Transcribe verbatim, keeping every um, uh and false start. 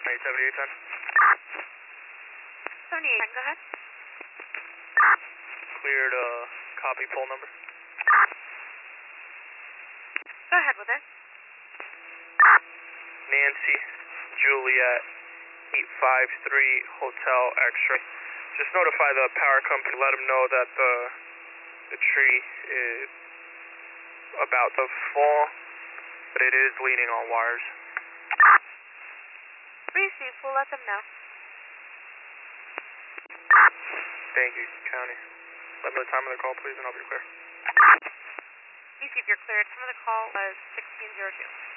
seventy-eight ten. seventy-eight ten, go ahead. Cleared, uh, copy pole number. Go ahead with it. Nancy, Juliet, eight five three, Hotel X-ray. Just notify the power company, let them know that the, the tree is about to fall, but it is leaning on wires. Receive, we'll let them know. Thank you, County. Let me know the time of the call, please, and I'll be clear. Receive, you're cleared. Time of the call was sixteen oh two.